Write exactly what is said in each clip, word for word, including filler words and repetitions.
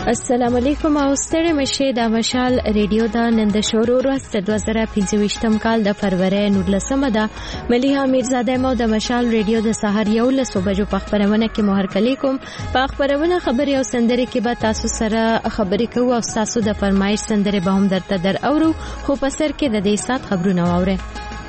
السلام علیکم او ستړي مشه د مشال ریډیو دا نن د شورو ورځ د دوه زره پنځه کال د فروری نولسمه ده. مليحه میرزاده مو د مشال ریډیو د سحر یو له صبحو په خبرونه کې مهرکلی کوم. په خبرونه خبري او سندري کې به تاسو سره خبري کوو او تاسو د فرمایش سندري به هم درته در اورو، خو په سر کې د دې سات خبرونه واورئ.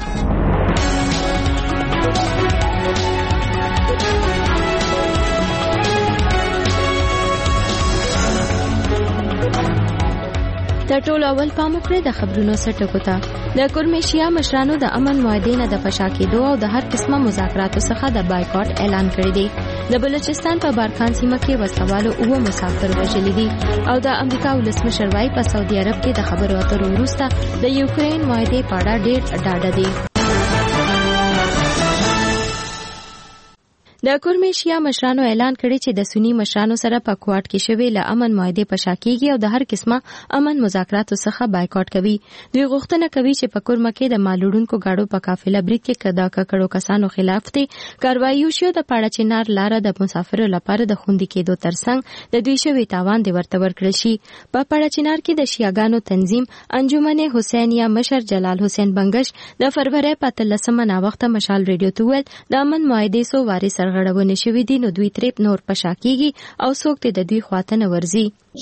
د ټول اول پام وکړئ د خبرونو سرټکو ته. د کورمیشیا مشرانو د امن معاهدې نه د فشا کېدو او د هر قسمه مذاکراتو څخه د بایکاټ اعلان کړی دی. د بلوچستان په بارکان سیمه کې وسلوالو اوه مسافر وژلي دي او د امریکا ولسمشر وايي په سعودي عرب کې د خبرو اترو وروسته د یوکرين معاهدې په اړه ډېر ډاډه دي. د کورمیشیا مشرانو اعلان کړی چې د سنی مشرانو سره په کوارټ کې شوی له امن معاهدې په شا کېږي او د هر قسمه امن مذاکراتو څخه بایکاټ کوي. دوی غوښتنه کوي چې په کورمه کې د مالوړونکو گاډو په قافله برید کې کدا کړو کسانو خلاف دي کاروایی وشي. د پاړه چنار لاره د مسافرو لپاره د خوندې کېدو ترڅنګ د دوی شوی تاوان دی ورته ورکړل شي. په پاړه چنار کې د شیعاګانو تنظیم انجمن حسینیه مشر جلال حسین بنگش د فروری په اتلسمه نا وخت مشال ریډیو ته ویل د امن معاهدې سو واري غړونه شوی دي نو دوی تریپ نور پشا کیږي او څوک ته د دوی خواته نه ورزي.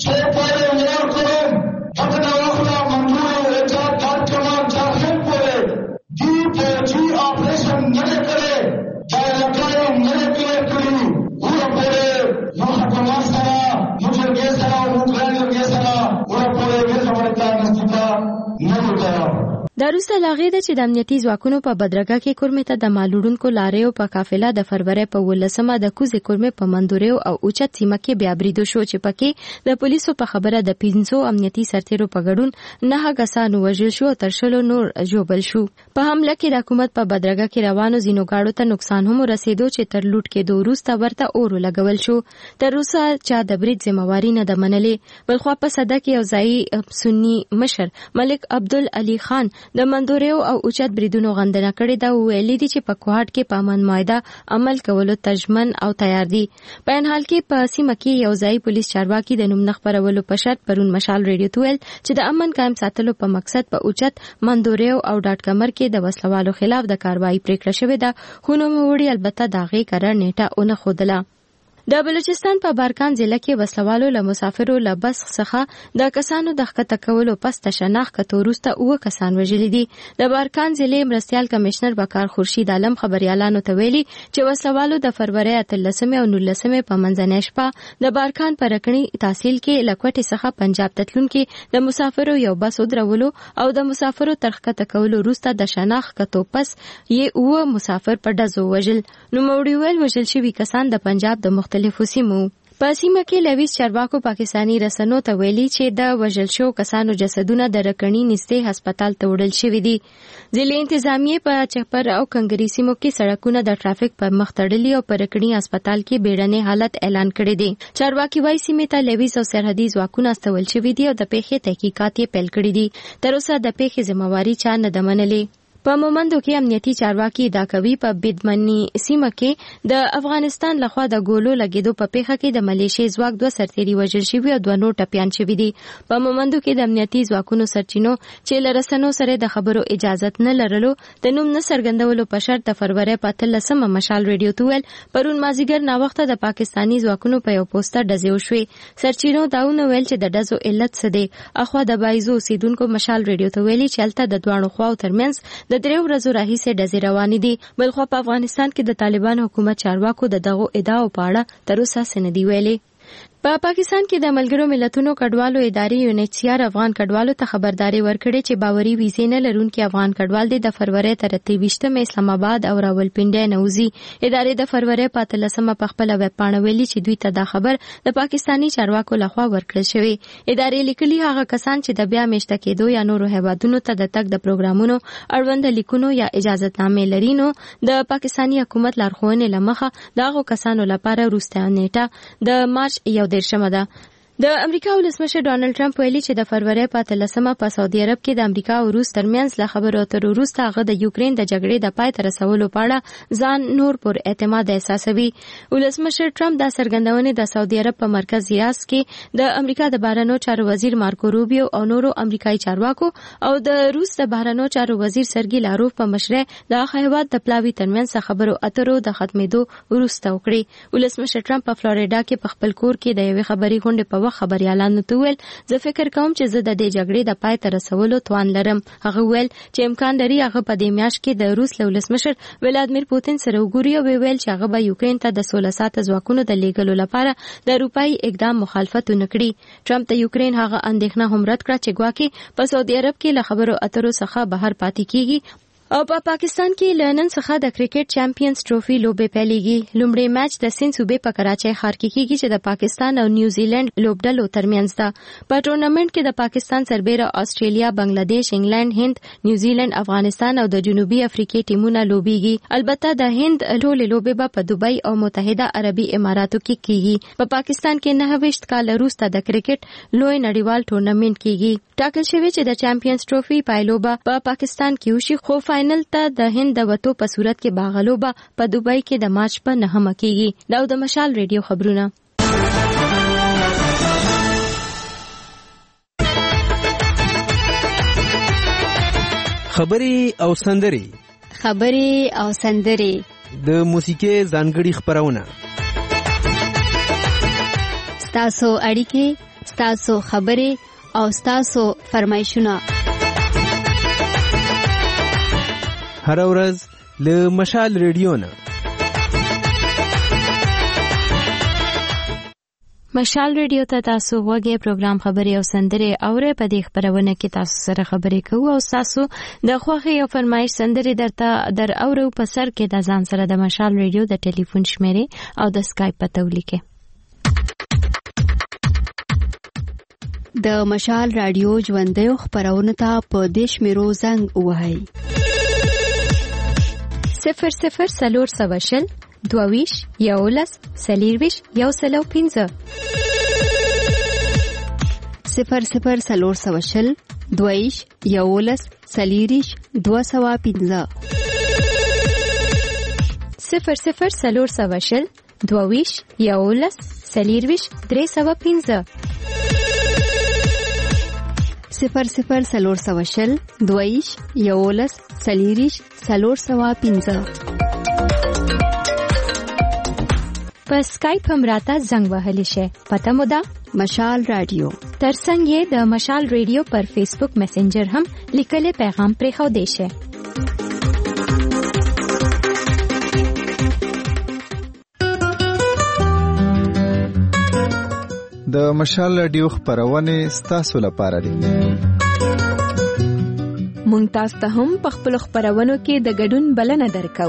دا روسته لاغې ده چې د امنیتي ځواکونو په بدرګه کې کورمه ته د مالوړونکو لاریو په قافله د فروری په ولسمه د کوزې کورمه په مندوریو او اوچت سیمه کې بیا بریدو شو چې پکې د پولیسو په خبره د پنځو امنیتي سرتیرو په ګډون نه کسانو وژل شو تر شلو نور جوبل شو. په حمله کې د حکومت په بدرګه کې روانو زینو گاډو ته نقصان هم رسیدو چې تر لوټ کې دوه روسته ورته اور لګول شو. تر اوسه چا د برید ذمہواری نه د منلې. بلخوا په صدا کې یو ځای سنی مشر ملک عبدل علي خان د مندوریو او اوچت بریدونو غندنه کړې ده او ویلي دي چې په کوهاټ کې په امن معاهده عمل کولو تجمن او تیار دي. په ان حال کې په سیمه کې یو ځای پولیس چارواکي د نوم نه خبرولو په شرط پرون مشال ریډیو ته ویل چې د امن قائم ساتلو په مقصد په اوچت مندوریو او ډاټ کمر کې د وسلوالو خلاف د کاروایی پریکړه شوې ده، خو نو وړي البته دا غي قرار نیټه اون خودله. د بلوچستان په بارکان ضلع کې وسلوالو له مسافرو له بس څخه د کسانو د ښکته کولو پس د شناخت کتو وروسته اوه کسان وژلي دي. د بارکان ضلع مرستیال کمشنر بکار خورشید عالم خبريالانو ته ویلي چې وسلوالو د فروری اتلسمه او نولسمه په منځنۍ شپه د بارکان په رکنی تحصیل کې لکوټي څخه پنجاب تتلونکو د مسافرو یو بس ودرولو او د مسافرو تر ښکته کولو وروسته د شناخت کتو پس یې اوه مسافر په ډزو وژل. نو موړي ویل وژل شوي کسان د پنجاب د مختلفو سیمو. په سیمه کې لویس چارواکو پاکستانی رسنیو ته ویلي چې د وژل شو کسانو جسدونه د رکنی نږدې هسپتال ته وړل شوي دي. ضلع انتظامیه په چپر او کنګری سیمو کې سړکونه د ټرافیک پر مخ تړلي او په رکنی هسپتال کې بیړنی حالت اعلان کړی دی. چارواکي وايي سیمه ته لویس او سرحدي ځواکونه استول شوي دي او د پیښې تحقیقات یې پیل کړي دي. تر اوسه د پیښې ذمہواری چا نه ده منلې. په مومندو کې امنیتي چارواکي ادعا کوي په بدمنی سیمه کې د افغانستان لخوا د ګولو لګیدو په پیښه کې د ملیشیا ځواک دوه سرتیري وژل شوي او دوه نور ټپیان شوي دي. په مومندو کې د امنیتي ځواکونو سرچینو چې له رسنیو سره د خبرو اجازت نه لرلو د نوم نه څرګندولو په شرط د فروری په اتلسمه مشال ریډیو ته ویل پرون مازیګر ناوخته د پاکستانی ځواکونو په یو پوسټر ډزې وشوې. سرچینو داونه ویل چې د ډزو علت څه دی. اخوا د بایزو اوسیدونکو مشال ریډیو ته ویلي چې هلته د دواړو خواو ترمنځ د درې ورځو راهیسې ډزې روانې دي. بلخوا په افغانستان کې د طالبان حکومت چارواکو د دغو ادعاو په اړه تر اوسه څه نه دي ویلي. په پاکستان کې د ملګرو ملتونو کډوالو ادارې یو ان ایچ سی آر افغان کډوالو ته خبرداري ورکړې چې باوري ویزې نه لرونکي افغان کډوال د فروری تر اتلسمه اسلام آباد او راولپنډي نه وځي. ادارې د فروری په اتلسمه په خپل ویب پاڼه ویلي چې دوی ته دا خبر د پاکستانی چارواکو لخوا ورکړل شوی. ادارې لیکلي هغه کسان چې د بیا میشته کېدو یا نورو هیوادونو ته د تګ د پروګرامونو اړوند لیکونو یا اجازهنامې لري نو د پاکستانی حکومت لارښوونې لمخه دغه کسانو لپاره وروستۍ نیټه د مارچ یو دیرشمه ده. د امریکا ولسمشر ډانلډ ټرمپ ویلي چې د فروری په اتلسمه په سعودي عرب کې د امریکا او روس ترمنځ له خبرو اترو وروسته هغه د یوکرين د جګړې د پای ته رسولو په اړه ځان نور پر اعتماد احساسوي. ولسمشر ټرمپ د سرګندونې د سعودي عرب په مرکز ریاض کې د امریکا د بهرنیو چارو وزیر مارکو روبیو او نورو امریکایي چارواکو او د روس د بهرنیو چارو وزیر سرګي لاروف په مشرۍ د هیواد د پلاوي ترمنځ خبرو اترو د ختمېدو وروسته وکړي. ولسمشر ټرمپ په فلوریدا کې په خپل کور کې د یوې خبري غونډې په وخت خبريالانو ته ویل زه فکر کوم چې زه د دې جګړې د پای ته رسولو توان لرم. هغه ویل چې امکان لري هغه په دې میاشت کې د روس له ولسمشر ولادمیر پوتین سره وګوري او ویل چې هغه به یوکرين ته د سوله ساته ځواکونو د لیږلو لپاره د اروپאי اقدام مخالفت ونکړي. ټرمپ د یوکرين هغه اندېښنه هم رد کړه چې ګواکې په سعودي عرب کې له خبرو اترو څخه بهر پاتې کیږي. او په پا پاکستان کې لنن څخه د کرکټ چمپیونز ټرافي لوبې پیلېږي. لومړی میچ د سند صوبې په کراچۍ ښار کې کیږي چې د پاکستان او نیوزیلند لوبډلو ترمنځ ده. په ټورنمنت کې د پاکستان سربېره استرالیا، بنگلاديش، انګلند، هند، نیوزیلند، افغانستان او د جنوبي افریقې ټیمونه لوبېږي. البته د هند ټولې لوبې به په دوبۍ او متحده عربي اماراتو کې کیږي. په پاکستان کې نه ویشت کال وروسته د کرکټ لوی نړیوال ټورنمنت کیږي. ټاکل شوی چې د چمپیونز ټرافي پایلوبه په پاکستان کې وشي، خو فائنل ته د هند د وټو په صورت کې باغلوبه په دوبۍ کې د مارچ په نهمه کېږي. دا د مشال ریډیو خبرونه. خبري او سندري خبري او سندري د موسیقي ځانګړي خبرونه. ستاسو اړیکې، ستاسو خبري او ستاسو فرمایشونه هر ورځ له مشال ریډیو نه. مشال ریډیو ته تاسو غوږی پروګرام خبري او سندري اورئ. په دې خبرونه کې تاسو سره خبرې کوو او تاسو د خوښي او فرمایش سندري درته در اورو په سر کې د ځان سره د مشال ریډیو د ټلیفون شمیرې او د اسکایپ پته ولیکئ. د مشال رادیو ژوندۍ خبرونه ته په دې شمیرو زنګ ووهئ: صفر صفر سلور سوه شل دوویش یولس څلېرویشت یو سل او پنځه. صفر صفر سلور سوه شل دوویش یولس څلېرویشت دوه سوه پنځه. صفر صفر سلور سوه شل دوویش یولس څلېرویشت درې سوه پنځه. صفر صفر سلور سوه شل دوویش یولس څلېرویشت څلور سوه پنځه. په اسکایپ هم راته زنګ وهلی شئ. پته مو ده مشال رادیو. ترڅنګ یې د مشال ریډیو پر فیسبوک میسنجر هم لیکلي پیغام پرېښودی شئ. د مشال رادیو خبرونه ستاسو لپاره دي. مونږ تاسو ته هم په خپل خبرونو کې د ګډون بلنه درکو.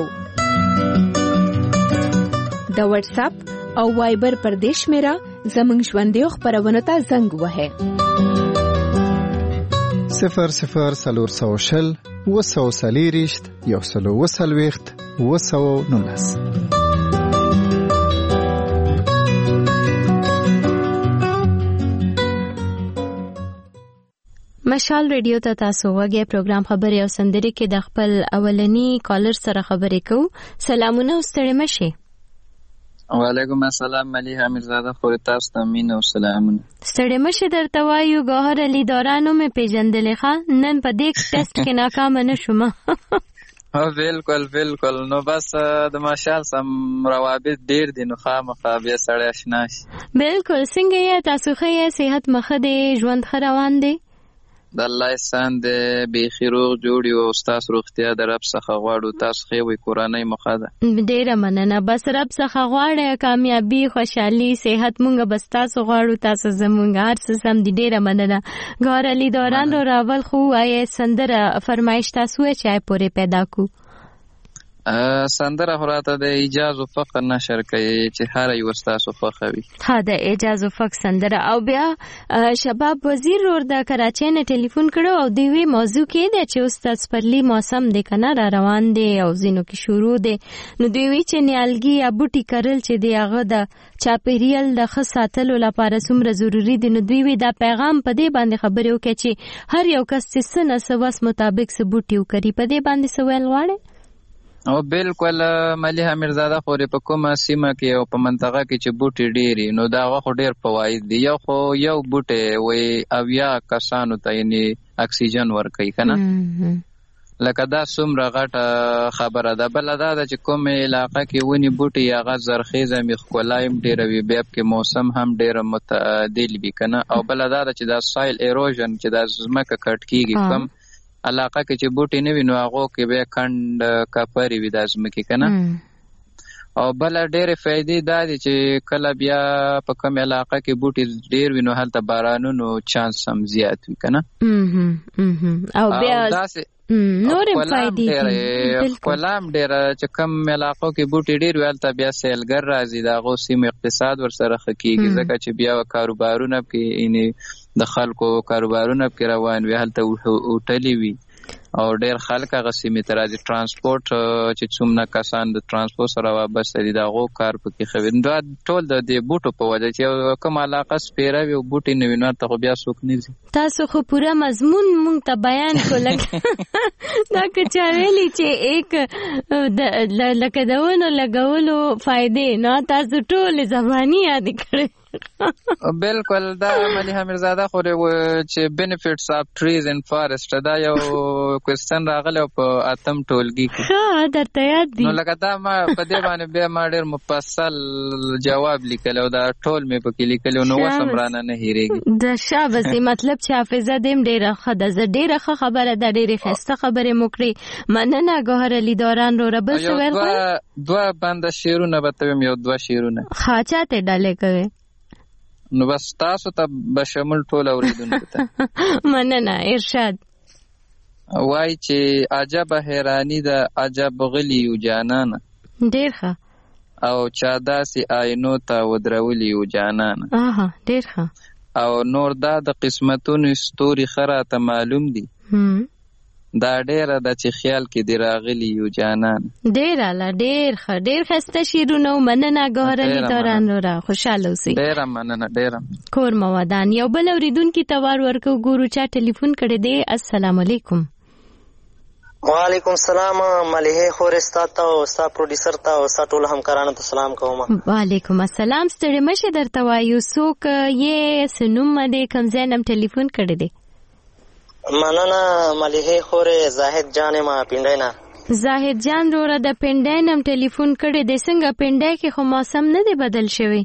د واتس اپ او وایبر پر دیش میرا زمونږ ژوندۍ خبرونه ته زنګ وهه. صفر صفر سلور سوه شل وسو څلېرویشت یو سل او څلوېښت اوه سوه نولس. مشال ریډیو ته تاسو غوږی پروګرام خبري او سندري کې د خپل اولنی کالر سره خبرې کوو. سلامونه او ستړي مشئ. وعلیکم السلام ملیحه امیرزاده. خوري تاسو ته مين او سلامونه. ستړي مشئ درته وایو. ګوهر علي دورانو مې پیژندلې ښه نن په دې ټیسټ کې ناکام نه شوم. او بالکل بالکل. نو بس د مشال سم روابط ډیر دي نو خامخا بیا سړی آشنا شي. بالکل. څنګه یې تاسو ښه؟ صحت مخه دی؟ ژوند ښه روان دی؟ د الله احسان دې بیخي روغ جوړ یو. تاسو روغتیا د رب څخه غواړو. تاسو خې وي کورنۍ مخه ده. ډیره مننه. بس رب څخه غواړې کامیابی، خوشحالي، صحت مونږ بس تاسو غواړو. تاسو زمونږ هر څه سم دي. ډیره مننه. ګوهر علي دوران رو راول خو آی سندره فرمایش تاسو چې پورې پیدا کو. سندره خو راته د ایجاز و فقر نشر کوي چې هر یو ستاسو خوښه وي. ها د ایجاز و فقر سندره. او بیا شباب وزیر ور د کراچۍ نه ټلیفون کړو او دی وی موضوع کې د چې استاد سپرلی موسم د کنه را روان دی او زینو کې شروع دی نو دی وی چې نیالګي یا بوټي کرل چې دی هغه د چاپیریال د ښه ساتلو لپاره څومره ضروری دی. نو دی وی دا پیغام په دې باندې خبرې وکړي چې هر یو کس چې سنه سوس مطابق څه بوټي وکړي په دې باندې سوال غواړي. او بالکل مليحه میرزاده خورې په کومه سیمه کې او په منطقه کې چې بوټي ډېری نو دا خو ډېر فواید دي. یو خو یو بوټي وای اویا کسانو ته یعنی اکسیجن ورکوي کنه لکه دا څومره غټه خبره ده. بل دا چې کوم علاقه کې ونی بوټي هغه زرخیزه می ښکلایم ډېر وي بیا کې موسم هم ډېر متعدل وي کنه. او بل دا چې دا سایل ایروژن چې دا زمکه کټ کیږي کم علاقه کې چې بوټي نه وي نو هغه کې به کند کپری وي د ازمکه کنه. او بل ډېر فائدې دا دي چې کله بیا په کوم علاقه کې بوټي ډېر وي نو هلته بارانونو چانس هم زیات وي کنه. او بیا نور فائدې دي کلام ډېر چې کوم علاقو کې بوټي ډېر وي هلته بیا سیلګر راځي د هغو سیمو اقتصاد ورسره ښه کېږي ځکه چې بیا کاروبارونه کې یعنې د خلکو کاروبارونه پکې روان وي هلته هوټلې وي او ډېر خلک هغه سیمې ته راځي. ټرانسپورټ چې څومره کسان د ټرانسپورټ سره وابسته دي د هغو کار پکې ښه وي. دا ټول د دې بوټو په وجه چې کوم علاقه سپیره وي او بوټي نه وي نو هلته خو بیا څوک نه ځي. تاسو خو پوره مضمون مونږ ته بیان کړو دا که چا ویلي چې ایک لکه د ونو لګولو فایدې نو تاسو ټولې زباني یادې کړې. بالکل دا مليحه میرزاده خورې چې بینیفټس اف ټریز ان فارست دا یو کوېسچن راغلی په اتم ټولګي کې ښه درته یاد دي. نو لکه دا ما په دې باندې بیا ما ډېر مفصل جواب لیکلی او دا ټول مې پکې لیکلی نو اوس هم رانه نه هېرېږي. د شاباس دی مطلب چې حافظه دې هم ډېره ښه ده. زه ډېره ښه خبره ده ډېرې ښایسته خبرې مو کړې. مننه ګوهر علي دوران وروره. بل څه ویل غواړې؟ دوه بنده شعرونه به ته ویم یو دوه شعرونه. ښه چاته ډالۍ کوې؟ نو بس تاسو ته به شمول ټول اوریدونکو ته. مننه. ارشاد وای چې عجب حیرانی ده عجب غلی یو جانانه ډېر ښه او چا داسې آینو ته ودرولي یو جانانه آها ډېر ښه او نور دا د قسمتونو ستوري ښه راته معلوم دي دا ډېره ده چې خیال کې دې راغلي یو جانان. ډېر اعلی ډېر ښه ډېر ښایسته شعرونه و. مننه ګوهر علي دوران وروره. خوشحاله اوسئ. ډېره مننه ډېره. کور مو ودان. یو بل اورېدونکي ته وار ورکوو ګورو چا ټلیفون کړی دی. السلام علیکم. وعلیکم السلام مليحه خورې ستا ته او ستا پروډیوسر ته او ستا ټولو همکارانو ته سلام کوم. وعلیکم السلام. ستړی مه شې درته وایو څوک یې څه نوم دی کوم ځای نه ټلیفون کړی دی؟ مننه مليحه خورې زاهد جان ما پنډای نه. زاهد جان وروره د پنډای نه ټلیفون کړی دی. څنګه پنډای کې خو موسم نه دی بدل شوی؟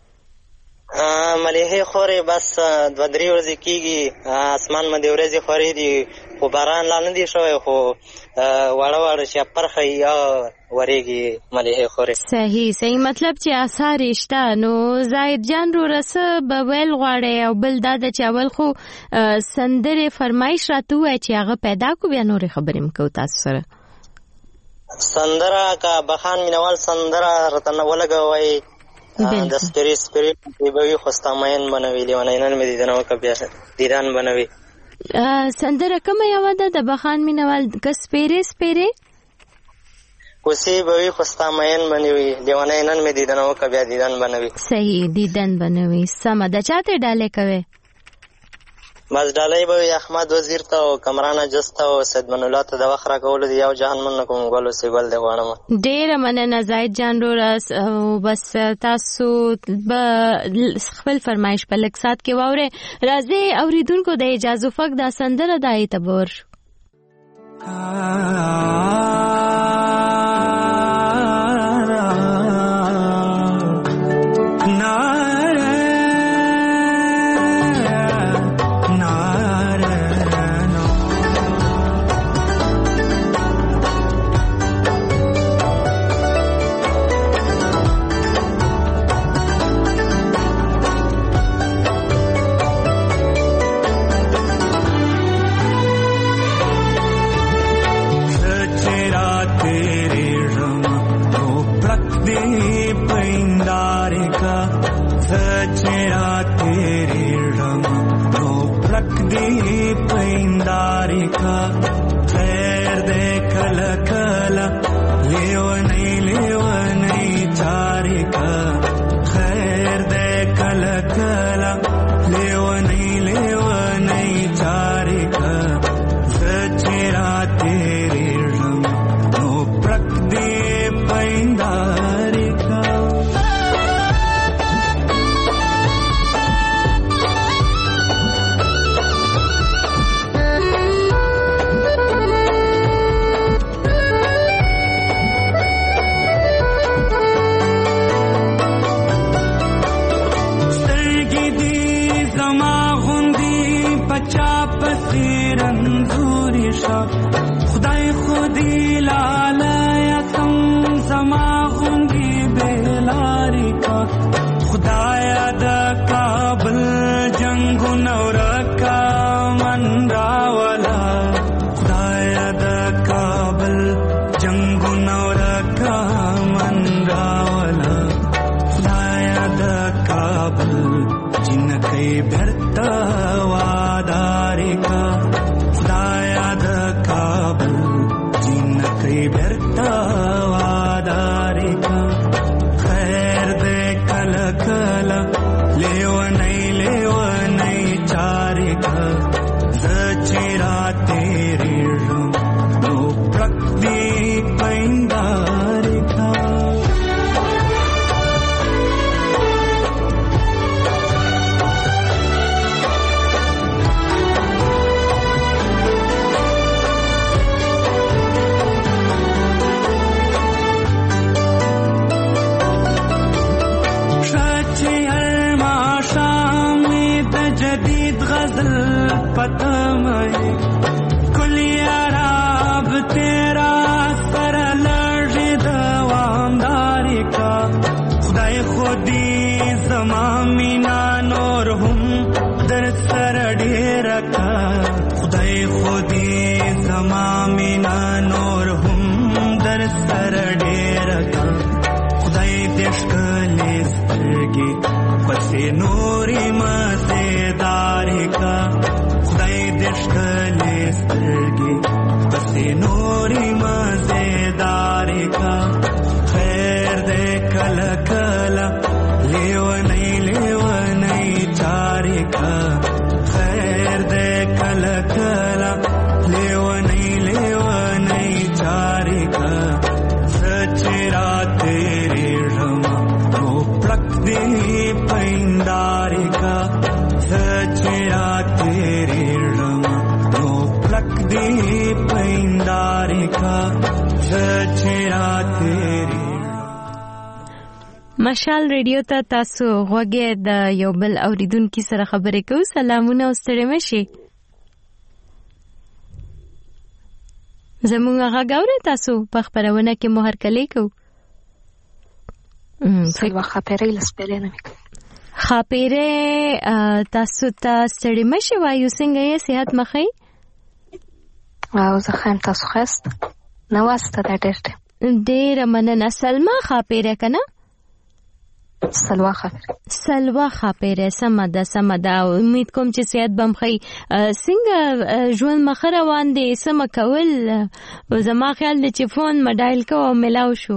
مليحه خورې بس دوه درې ورځې کېږي اسمان باندې ورځې خورې دي خو باران لا نه دی شوی خو واړه واړه شپر ښایي ورېږي مليحه خورې. صحیح صحیح مطلب چې آثار یې شته. نو زاهد جان وروره څه به ویل غواړئ؟ او بل دا ده چې اول خو سندرې فرمایش راته ووایه چې هغه پیدا کړو بیا نورې خبرې م کوو تاسو سره. سندره که بخان مینوال سندره راته نه ولګوئ د سپری سپری بوي خو ستا مین بنوي لیونینان مې دیدن وکړه بیا دیدن بنوي. سندره کومه یوه ده د بخان مینوال که سپیرې سپیرې کوسې بوي خو ستا مین بنوي لیونینان مې دیدن وکړه بیا دیدن بنوي. صحیح دیدن بنوي. سمه ده. چاته ډالۍ کوې؟ بس ډالۍ به وي احمد وزیر ته او کمران اجز ته او سید من الله ته د وخت راکولو دي. یو جهان من نه کوم ګل اوسې ګل دی غواړم. ډېره مننه زاهد جان وروره. او بس تاسو به خپل فرمایش په لږ ساعت کې واورئ. راځئ اورېدونکو د اجازو فک دا سندره دا یې ته به ورشو. सच्चे का खैर दे कला कला लेवनै लेवनै चारी का खैर दे कला कला लेवनै लेवनै चारी का सचेरा तेरे रंग नो प्रक दे पैंदारी का खुदाई खुदी लालया कम समा गुंगी बेलारी का खुदाया द काबल जंगु नौरा का मनरावला खुदाया द काबल जंगु नौरा का मनरावला खुदाया द काबल जिनके भरता वादारी का बेरता वादारी का खैर दे कला कला लेवनै लेवनै चारी का सचेरा तेरे रंग नो प्रकृति पैंदारी का पतमय कुलियाराब तेरा सर लर्जी दवामदारी का खुदाई खुदी ज़मामीना नूर हम दर सर ढेर का खुदाई खुदी ज़मामीना नूर हम दर सर ढेर का खुदाई देशकले सरगे पसे नूरी मसेदारी का देशकले सरगे बसे नूरी मजेदारी का खैर दे कला कला लेवनै लेवनै चारी का खैर दे कला कला लेवनै लेवनै चारी का सचेरा तेरे रमा वो प्लक दे पैंदारी का सचेरा तेरे दी पैंदारी का सचेरा तेरे مشال ریډیو ته تاسو غوږی د یو بل اوریدونکو سره خبرې کوو. سلامونه او ستړي مشي. زموږ غږ اورئ تاسو په خبرونه کې مو هرکلی کوو. سلوا خاپیرې لسپېلې نه وکړه خاپیرې تاسو ته ستړي مشي وایو. څنګه یې صحت مخې؟ او زه خیم تاسو خست نواسته دا ډېر دی. ډېره مننه. سلما خاپیره که نه؟ سلوا خاپیره سلوا خاپیره. سمه ده سمه ده. امید کوم چې صحت به م ښه. څنګه ژوند مخه روان دی؟ څه مه کول؟ زما خیال دی چې فون مه ډایل کوو او میلاو شو.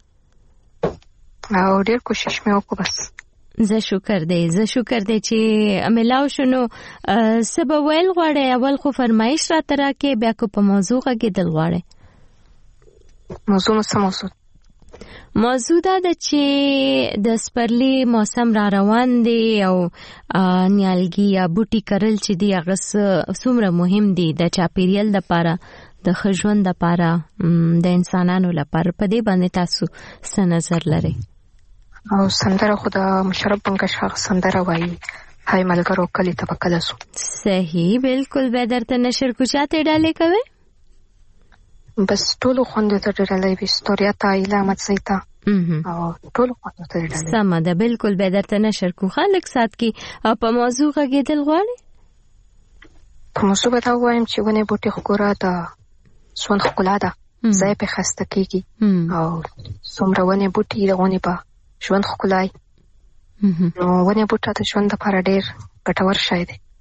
او ډېر کوشش مې وکړو بس. زه شکر دی زه شکر دی چې ملاو شنو. څه به ویل غواړئ؟ اول خو فرمایش راته راکړئ، بیا کو په موضوع غږېدل غواړئ. موضوع نو څه موضوع؟ موضوع دا ده چې د سپرلي موسم را روان دی او نیالګي یا بوټي کرل چې دی هغه څومره مهم دی د چاپیریال لپاره، د ښه ژوند لپاره، د انسانانو لپاره. په دې باندې تاسو څه نظر لرئ؟ او سندره خو د مشرف بنګش هغه سندره وایي هاي ملګرو کلی ته به کله سو. صحیح بالکل. به درته نشر کوچاته ډالې کوئ؟ بس ټولو خوندو ته ډالې وي. ستوریا ته ایله احمد زیتا او ټولو خوندو ته ډالې. سمه ده بالکل. به درته نشر کو. خلک سات کې او په موضوع غږېدل غواړي؟ په موضوع به دا ووایم چې ونې بوټي ښکلا ده، ژوند ښکلا ده، ځای پې ښایسته کېږي او څومره ونې بوټي د ونې به ژوند ښکلای. نو ونې بوټه د ژوند لپاره ډېر ګټور شی دی.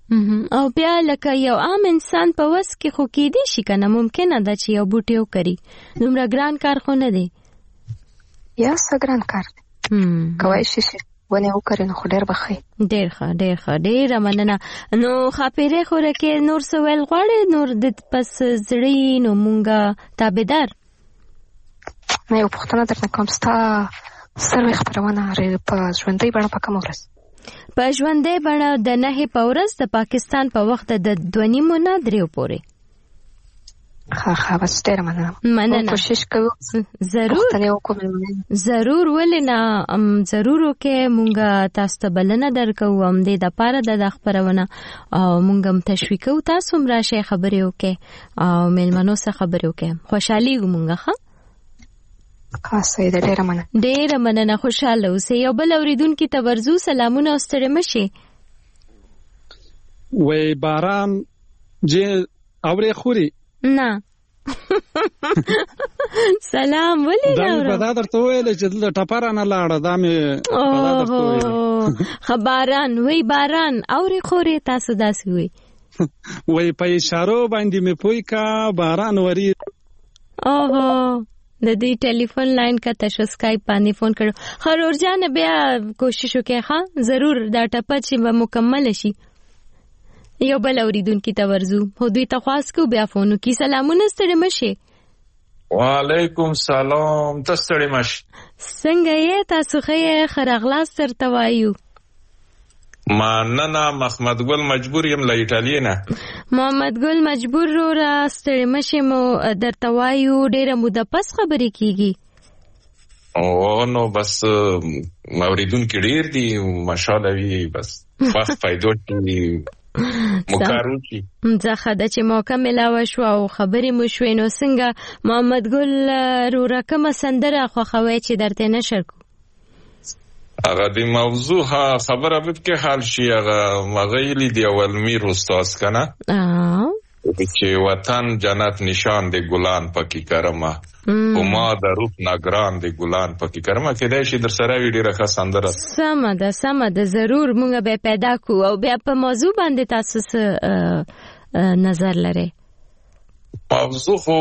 او بیا لکه یو عام انسان په وس کې خو کېدی شي کنه ممکنه ده چې یو بوټي وکړي دومره ګران کار خو نه دی یا څه ګران کار دی کوای شي چې ونه وکړي نو خو ډېر به ښه ډېر ښه ډېر ښه ډېره مننه نو ښاپیرې خوره کې نور څه ویل غواړې نور د پس زړی نو مونږه تابعدار نه یو پوښتنه درنه کوم ستا سروې خپرونه په ژوندۍ بڼه په کومه ورځ په ژوندۍ بڼه د نهې په ورځ د پاکستان په وخت د دوه نیمو نه دریو پورې ښه ښه بس ډېره مننه مننه کوشش کوو ضرور ضرور ولې نه ضرور وکړئ مونږ تاسو ته بلنه درکوو همدې دپاره د دا خپرونه او مونږ هم تشویق کوو تاسو هم راشئ خبرې وکړئ او میلمنو سره خبرې وکړئ خوشحالېږو مونږ ښه خاصه ده ډېره مننه ډېره مننه خوشاله اوسئ یو بل اورېدونکي ته ورځو سلامونه او ستړي مه شئ وی باران جې اورې خوري نه سلام ولې دا مې په دا درته ویل چې د ټپره نه لاړه دا مې په دا درته ویل ښه باران وی باران اورې خوري تاسو داسې وی وی په اشارو باندې مې پوی کا باران وری اوهو د دې ټلیفون لاین کا تاسو اسکایپ باندې فون کړو خرور جان بیا کوشش وکړه ها ضرور دا ټپه چې مکمل شي یو بل اوریدونکو ته ورزو هو دوی ته خاص کو بیا فون کی سلامونه ستړي مشه وعلیکم سلام تستړي مش څنګه یې تاسو خې خرغلاس تر توایو ما ننا محمد ګل مجبور یم له ایټالیا نه محمد ګل مجبور رو را ستړي مشه مو درته وایو ډیره موده پس خبرې کیږي او نو بس موریدونکو ډیر دي ماشاءالله وی بس وخت پیدا کړي مکاروچی ځکه د چې موقع ملاوه شو او خبرې مو شوې نو څنګه محمد ګل رو را کومه سندره خوښوي چې درته نشر کو هغه د موضوع خبره به کې حال شي هغه مغیلی دی اول میر استاد کنه چې وطن جنت نشان دی ګلان پکې کرما او ما د روح ناګران دی ګلان پکې کرما کېدای شي در سره وی ډیره ښه سندره سمه ده سمه ده ضرور مونږ به پیدا کو او بیا په موضوع باندې تاسو څه نظر لرئ موضوع خو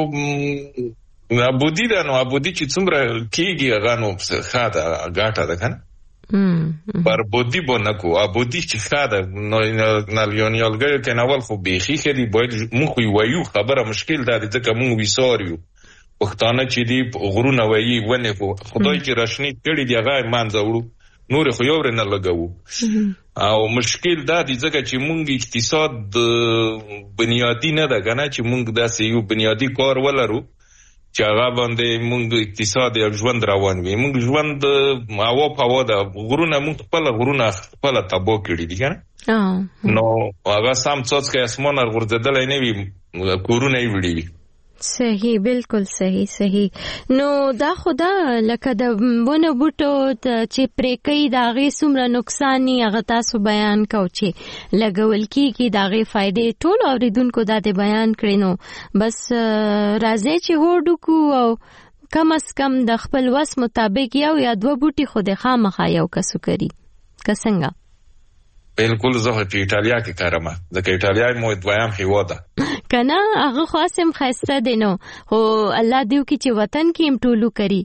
ابودی ده نو ابودی چې څومره کېږي هغه نو ښه ده ګاټه ده کنه بر بودی بو نکو ابودی چې خاده نو نالیونیالګر کناول خو بیخي خېدی باید مخ ویو خبره مشکل ده ځکه مونږ وساریو وختانه چې دی غرونه وایي ونه خو خدای چې راشنی کړي دی هغه منځوړو نور خو یو نه لګاو او مشکل ده ځکه چې مونږ اقتصاد بنیادی نه ده کنه چې مونږ داسې یو بنیادی کار ولرو چې هغه باندې موږ اقتصاد او ژوند روان وي موږ ژوند هوا په هوا ده غرونه موږ خپل غرونه خپل تبو کړي دي کنه نو هغه سم څوڅ کې اسمان ورغورځدل نه وي کورونه یې وړي صحیح بالکل صحیح صحیح نو دا خدا لکه د ونه بوټو چې پرې کوي دا غي څومره نقصان هغه تاسو بیان کو چې لګول کیږي دا غي فائدې ټول اوریدونکو دا د بیان کړي نو بس راځي چې هوډو کو او کم از کم د خپل وس مطابق یو یا دوه بوټي خو د خامخا یو کسو کوي کسنګا بالکل زه په ایټالیا کې کارم ځکه ایټالیا مو دویم هیواد کنه هغه خاصم خسته دي نو هو الله دیو کې چې وطن کې هم ټولو کوي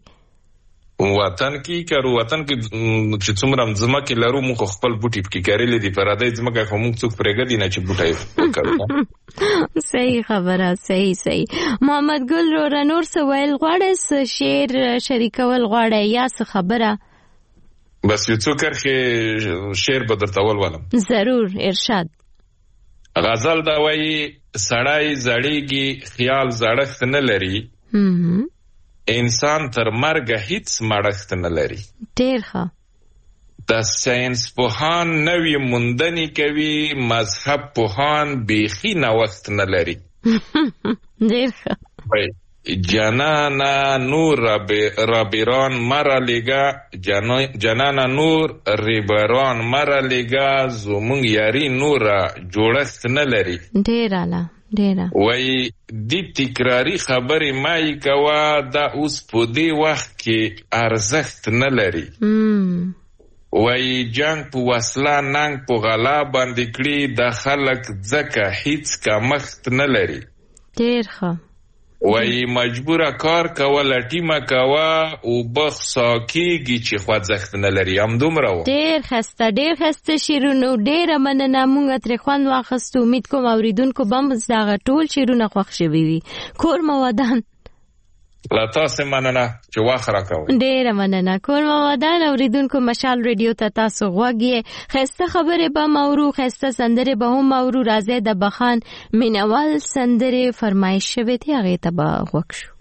وطن کې کارو وطن کې چې څومره ځمکه لرو مو خپل بوټي کې کارلې دي پرادای ځمکه خو موږ څوک پرېګدي نه چې بوټي کارو صحیح خبره صحیح صحیح محمد ګل رو رنور سویل غواړي شعر شریکول غواړي یا څه خبره بس یو څو کرخه شعر به درته ولولم ضرور ارشاد غزل دا وایي سړی زړیږي خیال زړښت نه لري انسان تر مرګه هیڅ مړښت نه لري ډېر ښه د ساينس پوهان نوې موندنې کوي مذهب پوهان بیخي نوښت نه لري ډېر ښه جنانا نور رابران مرا لگا جنانا نور رابران مرا لگا زمونږ یاري نور جوړښت نه لري ډېر اعلی ډېر وای دی تکراری خبرې مای کوا دا اوس په دې وخت کې ارزښت نه لري وایي جنگ په وسله ننګ په غلا باندې کړي د خلک ځکه هیڅ کمښت نه لري. ډېر ښه. وایي مجبوره کار کوه لټیمه کوه اوبه خسا کېږي چې خوځښت نه لري. همدومره و. ډېر ښایسته ډېر ښایسته شعرونه. ډېره مننه. موږ ترې خوند واخیستو. امید کوم اورېدونکو به هم دغه ټول شعرونه خوښ شوي وي. کور مو ودان. له تاسې مننه چې وخت راکوئ. ډېره مننه. کور مو ودان. اورېدونکو مشال ریډیو ته تاسو غوږ یې. ښایسته خبرې به هم اورو، ښایسته سندرې به هم اورو. راځئ د بخان مینهوال سندرې فرمایش شوې دي، هغې ته به غوږ شو.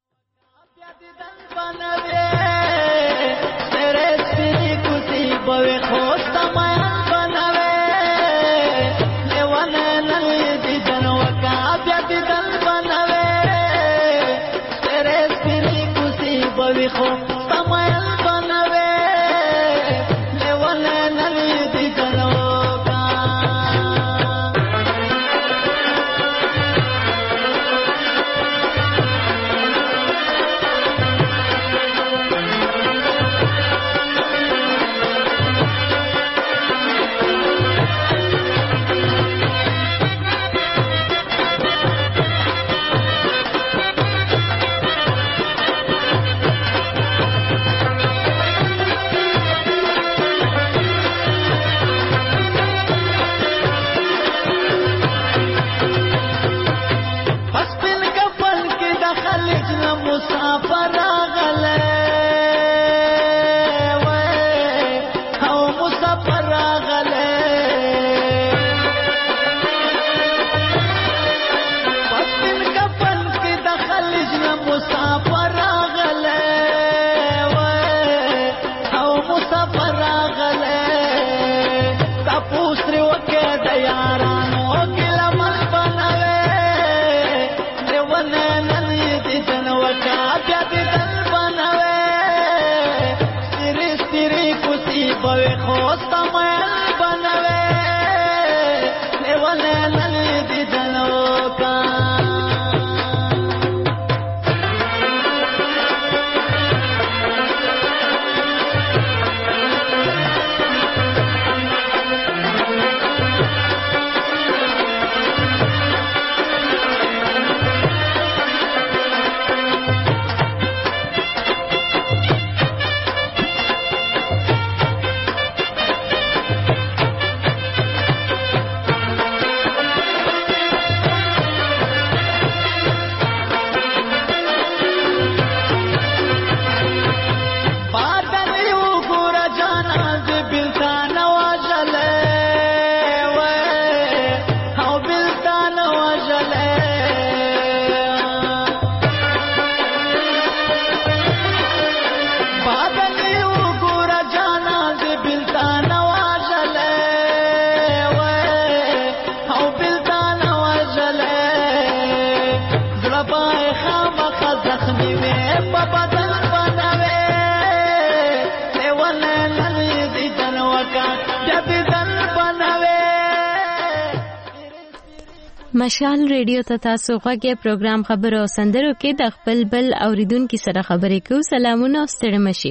مشال ریډیو ته تاسو غوږی. پروګرام خبرو او سندرو کې د خپل بل اوریدونکو سره خبرې کوو. سلامونه او ستړي مشي.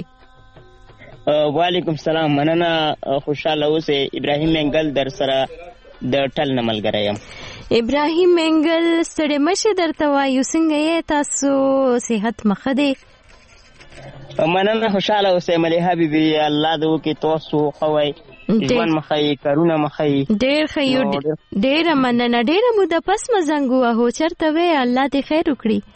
وعلیکم سلام. مننه. خوشاله اوسئ. ابراهیم منګل در سره د ټل نه ملګری یم. ابراهیم منګل ستړي مشي درته وایو. څنګه یې تاسو؟ صحت مخه دی؟ مننه. خوشاله اوسئ ملیحه بیبي. الله دې وکړي تاسو ښه وئ. ژوند مخی کارونه مخی. ډیر خیو. ډیره مننه. ډیره موده پس مزنګ وهو. چرته وې؟ الله دې خیر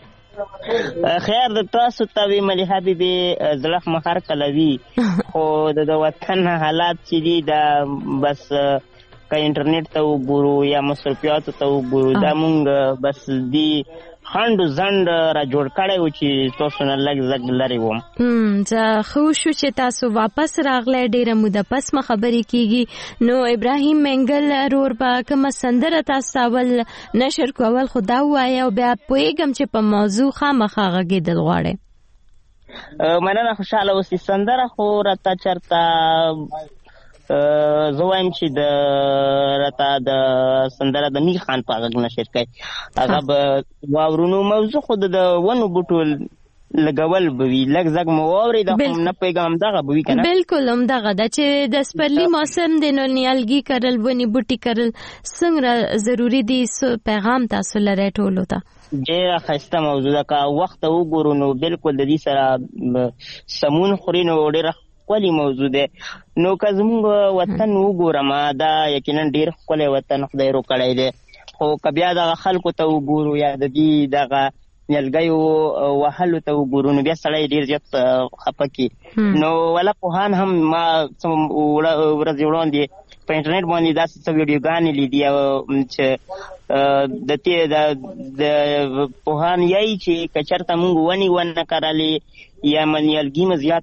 وکړي. خیر د تاسو ته وی ملیحه بیبي. زړه مخر کلوي خو د وطن حالات چې دي دا بس که انټرنیټ ته وګورو یا مصرفیات ته وګورو دا مونږ بس دی خند زند را جوړ کړی و چې تاسو نه لږ زګ لري وم. زه خو شو چې تاسو واپس راغلی. ډیره موده پس ما خبرې کیږي. نو ابراهیم منګل رور به کومه سندره تاسو اول نشر کول خو دا ووایه او بیا پوهېږم چې په موضوع خامخا غږېدل غواړئ. مننه. خوشحاله اوسئ. سندره خو راته چېرته زه وایم چې د راته د سندره د میر خان په غږ نشر کوي. هغه به واورو. نو موضوع خو د ونو بوټو لګول به وي لږ زږ مو واورېده خو نه پوهېږم همدغه به وي که نه بلکل همدغه ده چې د سپرلي موسم دی نو نیالګي کرل ونې بوټي کرل څومره ضروري دي پیغام تاسو لرئ ټولو ته ډېره ښایسته موضوع ده که وخت ته وګورو نو بلکل د دې سره سمون خوري نو ډېره ښکلې موضوع دی نو که زموږ وطن وګورم دا یقینا ډېر ښکلی وطن خدای رو کړی دی خو که بیا دغه خلکو ته وګورو یا د دې دغه نیالګیو وهلو ته وګورو نو بیا سړی ډېر زیات خفه کړي نو ولا پوهان هم ما ورځې وړاندې په انټرنیټ باندې داسې څه ویډیوګانې لیدي چې د د پوهان یایي چې که چېرته موږ ونې ونه کرلې یا نیالګي مو زیات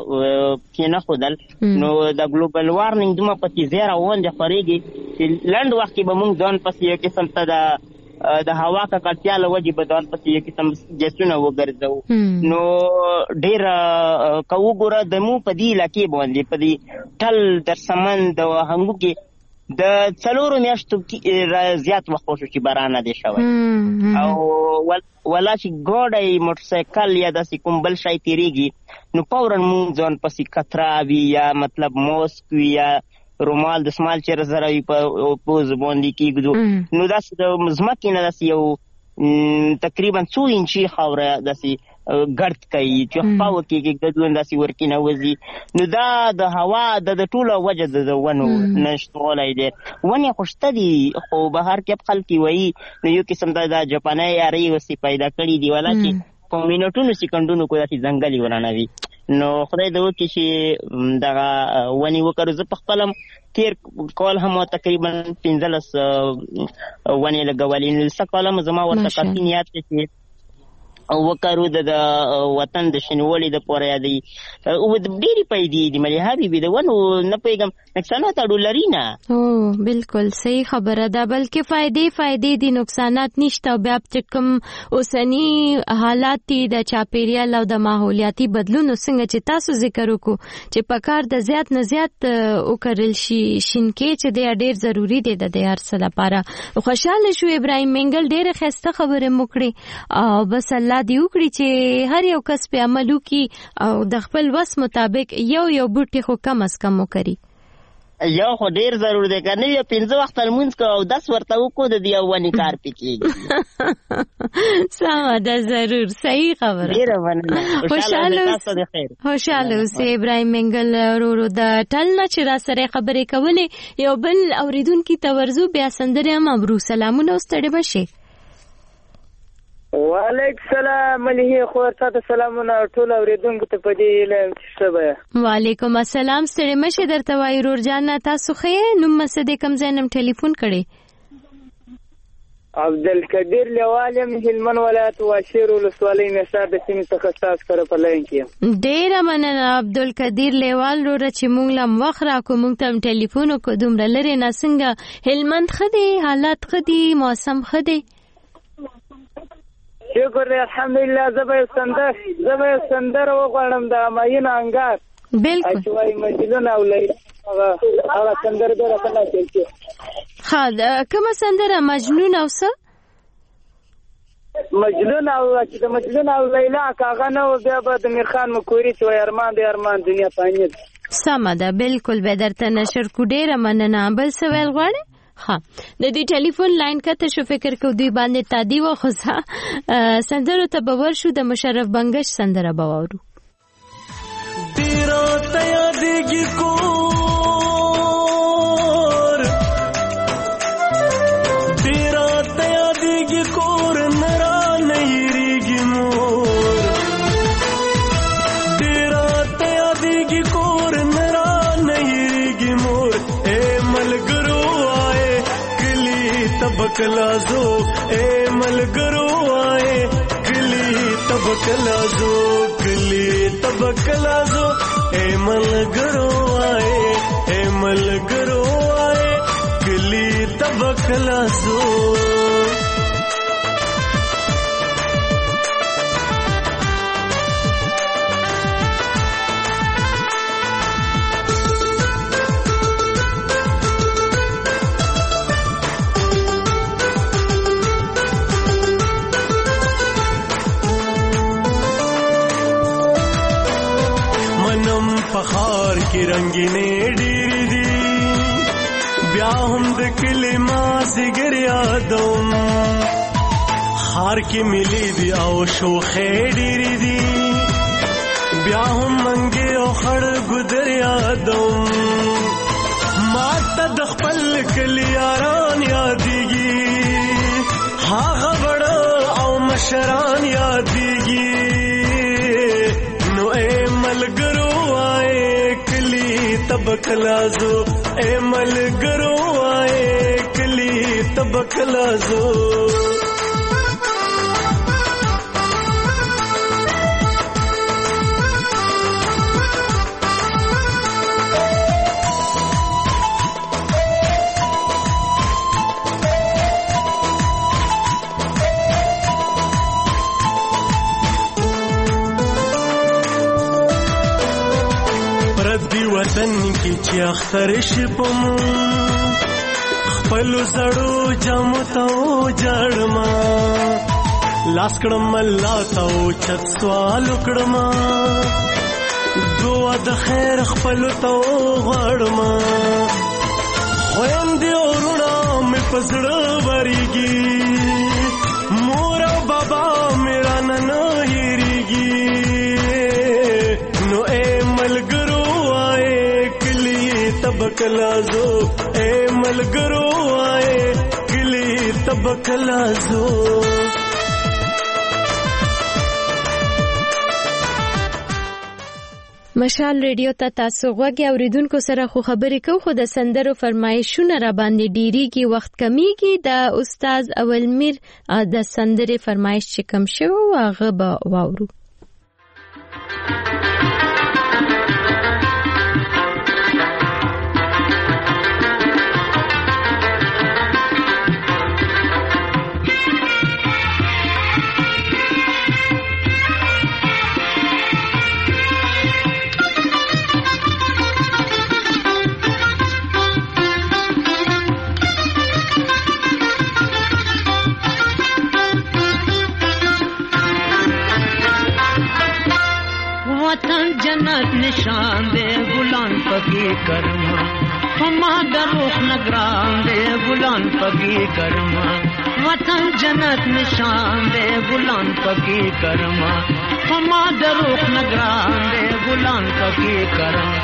کېنښودل نو د ګلوبل وارمنګ دومره پسې زیات روان دی خورېږي چې لنډ وخت کې به موږ ځان پسې یو قسم ته د د هوا ککړتیا له وجې به ځان پسې یو قسم جسونه وګرځوو نو ډېر که وګوره د مو په دې علاقې باندې په دې ټل در سمن د هنګو کې د څلورو میاشتو زیات وخت وشو چې باران نه دی شوی او ولا چې ګاډی موټرسایکل یا داسې کوم بل شی تېرېږي نو فورا مونږ ځان پسې کترا وي یا مطلب ماسک وي یا رومال د سمال چېرې زره وي په پوز باندې کېږدو نو داسې د ځمکې نه داسې یو تقریبا څو انچي خاوره داسې ګرد کوي چې خپا وکېږي ګډون داسې ورکې نه وځي نو دا د هوا د د ټوله وجه د ونو نشتوالی دی ونې خو شته دي خو بهر کې خلک وایي نو یو قسم د جاپانۍ یارۍ وسې پیدا کړي دي ولا چې په منټونو سکندونو کو داسې ځنګل یې ورانوي نو خدای دې وکړي چې دغه ونې وکړو زه په خپل تېر کال هم تقریبا پنځلس ونې لګولې نو څه کال هم زما ورته کافي نیت دی چې وکړو د وطن د شنوالي دپاره یادوي ډېرې پیدې دي ملي حبیبي د ونو نه پوهېږم نقصانات اړو لري نه او بالکل صحیح خبره ده بلکې فایدې فایدې دي نقصانات نشته او بیا چې کوم اوسني حالات دي د چاپېریال او د ماحولیاتي بدلونو څنګه چې تاسو ذکر وکړو چې په کار د زیات نه زیات وکړل شي شینکې چې دی ډېر ضروري دی د دې هر څه لپاره خوشحاله شو ابراهیم منګل ډېرې ښایسته خبرې مو کړې او بس الله دی وکړي چې هر یو کس په عمل وکړي او د خپل وس مطابق یو یو بوټي خو کم از کم وکړي یو خو ډېر ضرور دی که نه یو پنځه وخته لمونځ کوو او دس ورته وکړو د دې یو ونې کار پې کېږي سمه ده ضرور صحیح خبره ډېره مننه خوشحاله اوسئ ابراهیم منګل ورورو د ټل نه چې را سره خبرې کولې یو بل اورېدونکي ته ورځو بیا سندرې هم اورو سلامونه ستړي مشئ وعلیکم السلام ملي خور تاسو سلامونه ټول اوریدونکو ته پدې علم څه وعلیکم السلام ستړي مشه درته وای ورور جان تاسو خې نو مسد کم زینم ټلیفون کړي عبدالقدیر لوالم هلمن ولایت واشیر ولسوالۍ نصاب د سیمې څخه تاسو سره په لاین کې ډیر مننه عبدالقدیر لیوال ورور چې مونږ لم وخره کو مونږ ته ټلیفون کو دومره لري نه څنګه هلمند خدي حالات خدي موسم خدي شکر دی الحمدلله زبې سندر زبې سندر وغواړم د ماین انګار بالکل اچوي مجلون او لې هغه هغه سندر به راځي چې ها کومه سندر مجنون او څه مجنون او چې د مجنون او لیلا کاغه نو بیا به د میرخان مکوري چې ارمان دی ارمان دنیا پاینه سمه ده بالکل به درته نشر کو ډیره مننه بل څه ویل غواړئ ها د دې ټلیفون لاین کته شو فکر کو دوی باندې تادی و خو سندرو ته باور شو د مشرف بنگش سندره باورو تیرا تیا دیگی کور تیرا تیا دیگی کور نرا نہیں ریگی مور تیرا تیا دیگی کور نرا نہیں ریگی مور اے ملگرو تبکلازو اے ملگرو آئے کلی تبکلازو کلی تبکلازو اے ملگرو آئے اے ملگرو آئے کلی تبکلازو کې رنگینې ډېرې دي بیا هم د کلي مازدیګر یادوم خار کې ملي دي او شوخې ډېرې دي بیا هم منګې او خړ ګودر یادوم ما ته د خپل کلي یاران یادېږي هغه بړه او مشران یادېږي نو اے ملګرو آئے کلی تبکلازو اے ملګرو آئے کلی تبکلازو وطن کی چې اختر شپم خپل زړو جامو ته جړما لاس کړم الله ته چت سوال کړم دعا د خیر خپل ته غړما خويندې ورونه مې پزړه وريږي مور او بابا میرا نن هېریږي نو اے ملګرو تبکلازو اے ملګرو آئے کلی تبکلازو مشال ریډیو ته تاسو غوږی اوریدونکو سره خو خبرې کو خو د سندرو فرمایشونه را باندې ډیریږي وخت کمیږي د استاد اولمیر د سندرې فرمایش چې کم شو هغه به واورو वतन जन्नत निशान दे गुलाम पगी करमा हमा दरुख नगरान दे गुलाम पगी करमा वतन जन्नत निशान दे गुलाम पगी करमा हमा दरुख नगरान दे गुलाम पगी करमा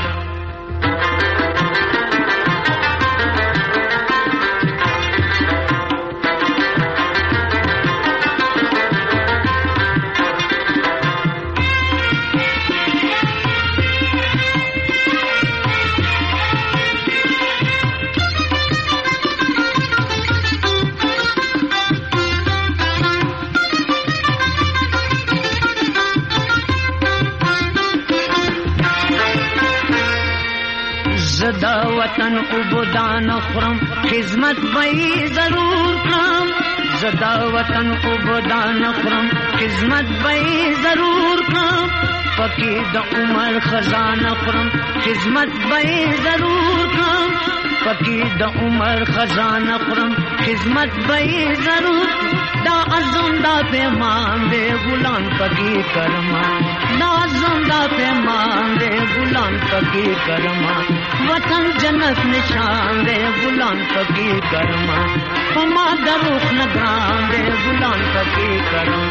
زدا وطن عبودان خرم خدمت بئی ضرور کرم زدا وطن عبودان خرم خدمت بئی ضرور کرم پکی د عمر خزانه خرم خدمت بئی ضرور کرم پکی د عمر خزانه خرم خدمت بئی ضرور دا عزم دا پیمان دے غلام پکی کرما دا عزم دا پیمان دے غلام پکی کرما وطن جنت نشان دے غلام پکی کرما ہما دروخ نگران دے غلام پکی کرما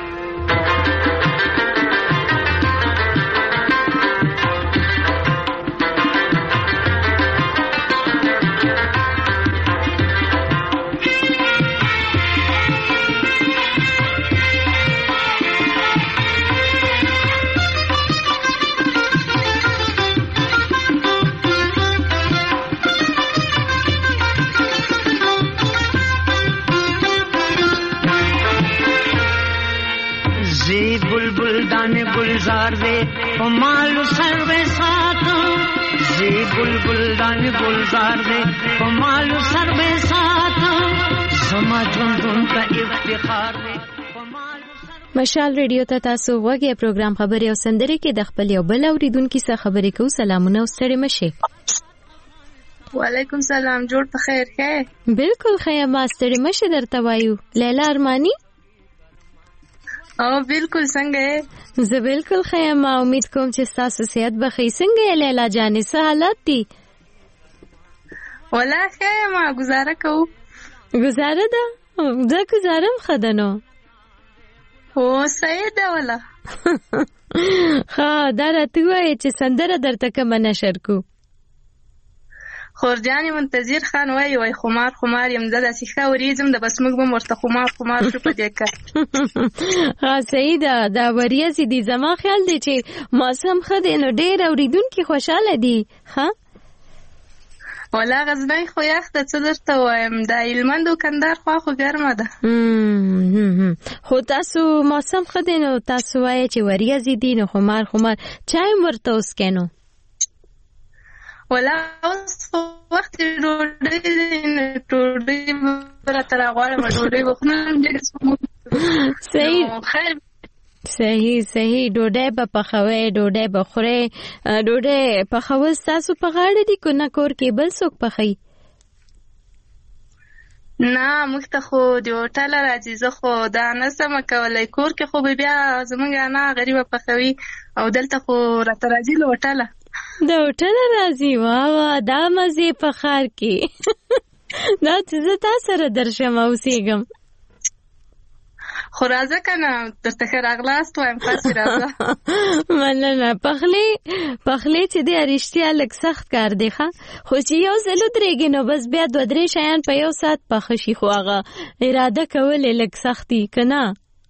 गुलजार दे कमाल सर्वे साथ जी बुलबुल दान गुलजार दे कमाल सर्वे साथ समझन का इफ्तिखार दे مشال ریډیو ته تاسو وګورئ پروګرام خبري او سندري کې د خپل یو بل اوریدونکو سره خبرې کوو سلامونه او ستړي مشه وعلیکم سلام جوړ په خیر ښه بالکل خیر ما ستړي مشه درته وایو لیلا ارمانی او بالکل څنګه زه بالکل ښه یم. امید کوم چې ستاسو صحت به ښه. څنګه یې لیلا جانې، څه حالات دي؟ ولا ښه یم، ګزاره کوو. ګزاره ده؟ زه ګزاره م ښه ده نو. هو صحیح ده ولا ښه دا راته ووایې چې سندره درته کومه نشر کو؟ خورجان منتظر خان وای وای خمار خمار یم زه داسې ښه وریځم د بس موږ به ورته خمار خمار شو په دې کار. ها صحیح ده، دا وریځې دي. زما خیال دی چې موسم ښه دی نو ډېر اورېدونکي خوشحاله دي. ښه ولا غزنی خو یخ ده، څه درته وایم، د هلمند او کندهار خوا خو ګرمه ده. خو تاسو موسم ښه دی نو تاسو وایئ چې وریځې دي نو خمار خمار چای م ورته وڅکئ نو. ولا اوس وخت ډوډۍ دی نو ډوډۍ به راته راغواړم، ډوډۍ به خورم. صحیح صحیح صحیح. ډوډۍ به پخوئ، ډوډۍ به خورئ. ډوډۍ پخول ستاسو په غاړه دي که نه کور کې بل څوک پخوي؟ نه موږ ته خو د هوټله راځي، زه خو دا نه سمه کولی. کور کې خو به بیا زموږ انا غریبه پخوي او دلته خو راته راځي له هوټله. د هوټله راځي؟ واه واه دا مزې په ښار کې. دا چې زه تا سره درشم اوسېږم. خو راځه که نه درته ښه راغلاست وایم، خاصې راځه. مننه. پخلی پخلی چې دی رښتیا لږ سخت کار دی ښه، خو چې یو ځل ودرېږي نو بس بیا دوه درې شیان په یو ساعت پخه شي، خو هغه اراده کول یې لږ سخت دي که نه؟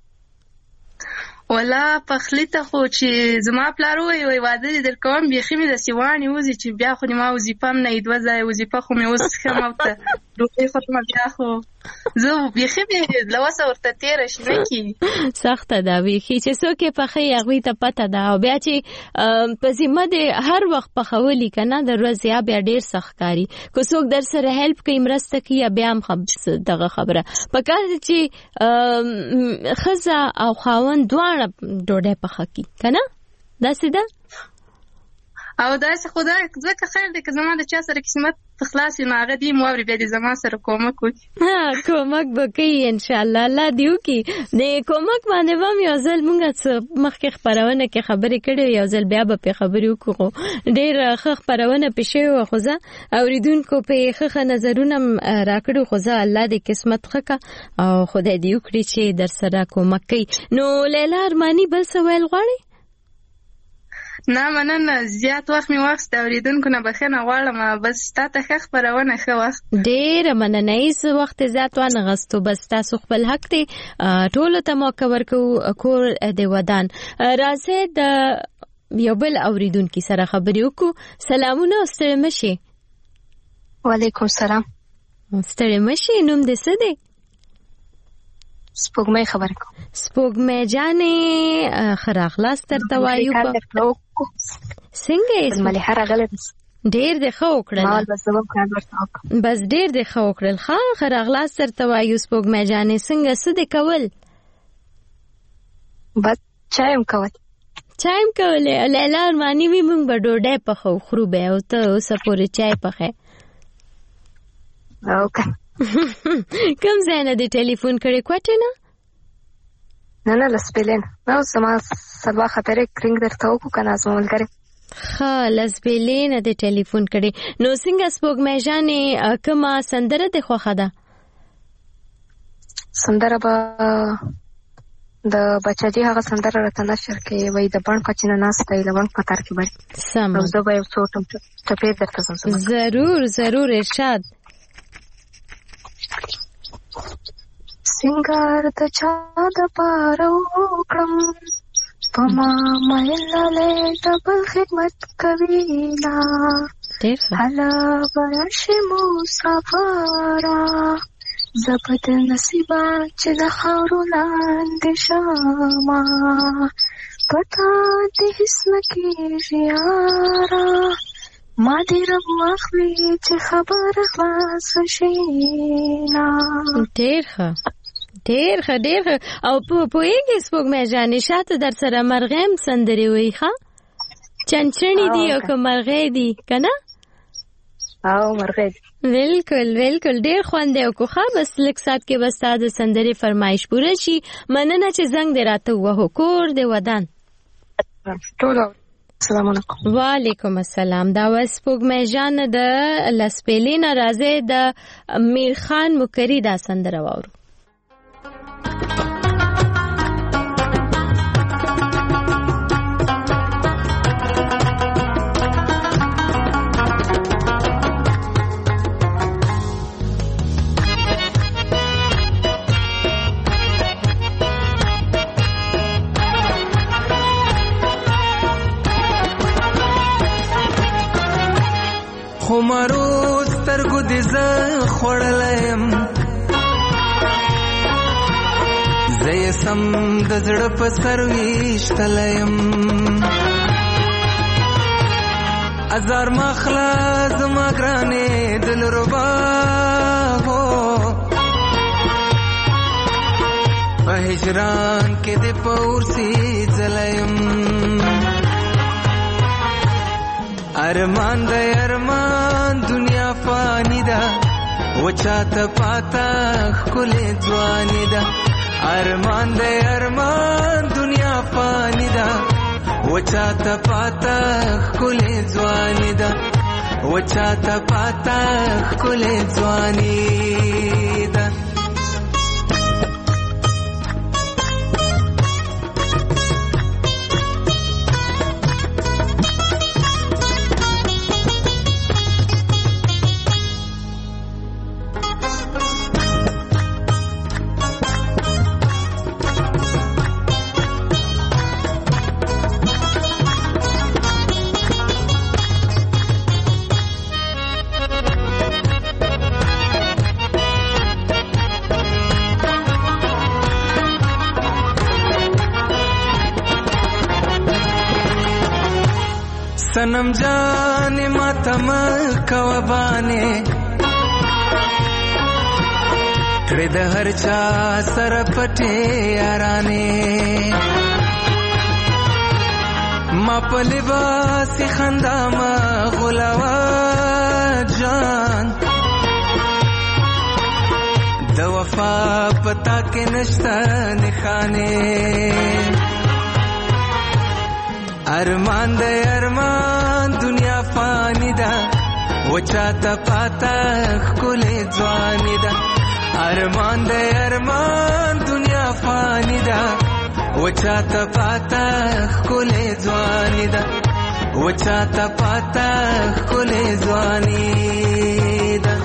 ولا پخلی ته خو چې زما پلار ووایي وایي واده دې در کوم بیخي مې داسې واڼې وځي چې بیا خو ما وظیفه هم نه وي، دوه ځایه وظیفه خو مې اوس ښم او ته ډوډۍ خورمه بیا خو زه بیخي مې له وسه ورته تېره شي نه کېږي. سخته ده بیخي چې څوک یې پخوي هغوی ته پته ده، او بیا چې په ذمه دې هر وخت پخولي که نه د ورځې یا بیا ډېر سخت کاري. که څوک در سره هیلپ کوي مرسته کوي بیا هم دغه خبره پکار ده چې ښځه او خاوند دواړه ډوډۍ پخه کړي که نه؟ داسې ده او داسې خو دا ځکه خیر دی که زما د چا سره قسمت خلاص وي نو هغه دې م واوري بیا دې زما سره کومک وکړي. کومک به کوي انشاءالله، الله دې وکړي. د کومک باندې به هم یو ځل مونږ څه مخکې خپرونه کې خبرې کړې، یو ځل بیا به پې خبرې وکړو. خو ډېر ښه خپرونه پې شوې وه، خو زه اورېدونکو پې ښه ښه نظرونه م راکړي، خو زه الله دې قسمت ښه کړه او خدای دې وکړي چې در سره کومک کوي. نو لیلا ارماني بل څه ویل غواړئ؟ نه مننه، زیات وخت مې واخیست، اورېدونکو نه بخښنه غواړم، بس تا ته ښه خپرونه ښه وخت. ډېره مننه، هېڅ وخت زیات وانه غستو، بس تاسو خپل حق دی ټولو ته موقع ورکوو. کور د ودان. راځئ د یو بل اورېدونکي سره خبرې وکړو. سلامونه او ستړي مه شئ. وعلیکم سلام. ستړي مه شئ، نوم دې څه دی؟ سپوږمۍ خبرې کوم. سپوږمۍ جانې ښه راغلاست درته وایو. څنګه یې؟ ملیحه راغلی ده. ډېر دې ښه وکړل، بس ډېر دې ښه وکړل. ښه ښه راغلاست درته وایو سپوږمۍ جانې. څنګه څه دې کول؟ بس چای م کول. چای م کولی؟ لیلا ارماني وي موږ به ډوډۍ پخو خورو بیا، او ته اوسه پورې چای پخې. اوکه. کوم ځای نه دې ټلیفون کړی؟ کوټې نه؟ نه نه له سپېلې نه. نه اوس زما سبا خبرې کرینګ درته وکړو که نه زما ملګرې. ښه له سپېلې نه دې ټلیفون کړی. نو څنګه سپوږمۍ جانې کومه سندره دې خوښه ده؟ سندره به د بچاجي هغه سندره راته نشر کوي، وایي د بڼ په چینه ناسته یې له بڼ په تار کې بړي. سمه. نو زه به یو څو ټپې درته ځم. ضرور ضرور ارشاد. سنگار د چا د پاره وکړم په ما مایل لاله د بل خدمت کوي نا هلا برشي مسافره زبد نصیبا چې د خاورو لاندې شما پتا دې هیڅ نکېږي یاره ما دې رب واخلي چې خبر خلاص شي نا. ډېر ښه ډېر ښه ډېر ښه. او پوهېږې سپوږمۍ جانې شاته در سره مرغۍ هم سندرې وایي ښه؟ چنچڼې دي او که مرغۍ دي که نه؟ او مرغې بالکل بالکل ډیر خوند یو کوخه بس لک سات کې بس د سندري فرمایش پوره شي مننه چې زنګ دې راته وه کور دې ودان ټول السلام علیکم وعلیکم السلام دا وس پوګمې جان د لسپلین راځي د میر خان مکری دا سندره وورو خمارو سترګو دې زه خوړلم زه یې سم د زړه په سر ویشتلم ازار مخلا زما ګرانې دلربا هو په هجران کې دې پورسي ځلم ارمان د ارمان دنیا فانی ده وچاته پاتا خلې ځواني ده ارمان د ارمان دنیا فانی ده وچاته پاتا خلې ځواني ده وچاته پاتا خلې ځواني ده सनम जाने मातम कवबाने कड़े द हर चा सर पटे याराने मा पलिबास खंदा मा गुलावा जान द वफा पता के नश्ता निखाने अरमान दे अरमान दुनिया फानी दा वचाता पाता खुले जवानी दा अरमान दे अरमान दुनिया फानी दा वचाता पाता खुले जवानी दा वचाता पाता खुले जवानी दा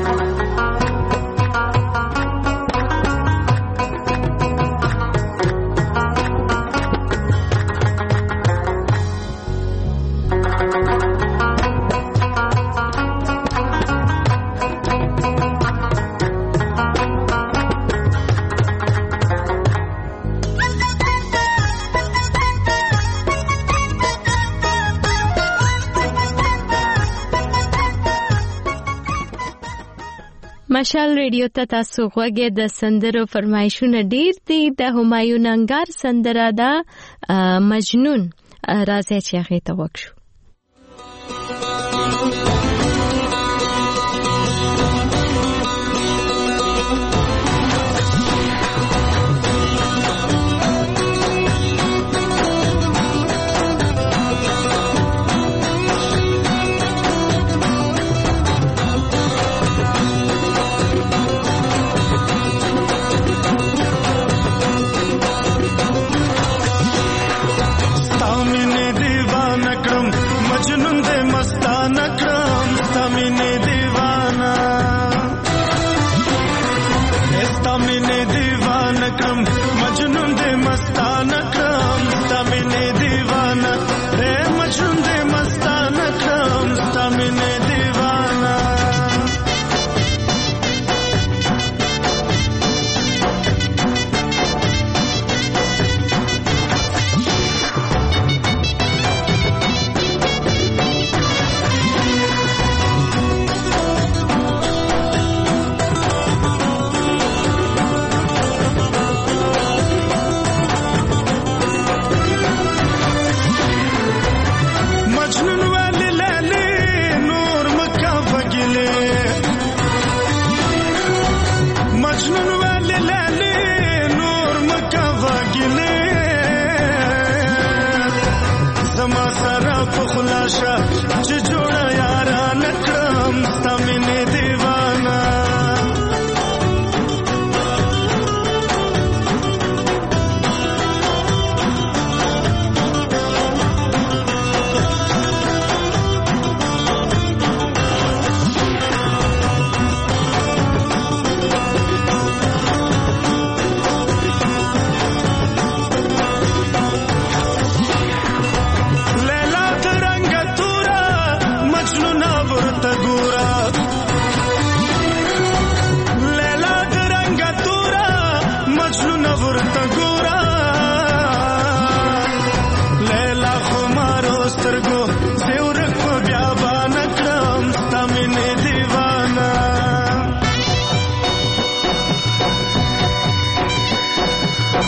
مشال ریډیو ته تاسو غوږی د سندرو فرمایشونه ډیر دي د همایون انګار سندره دا مجنون راځي چې هغه ته وکړو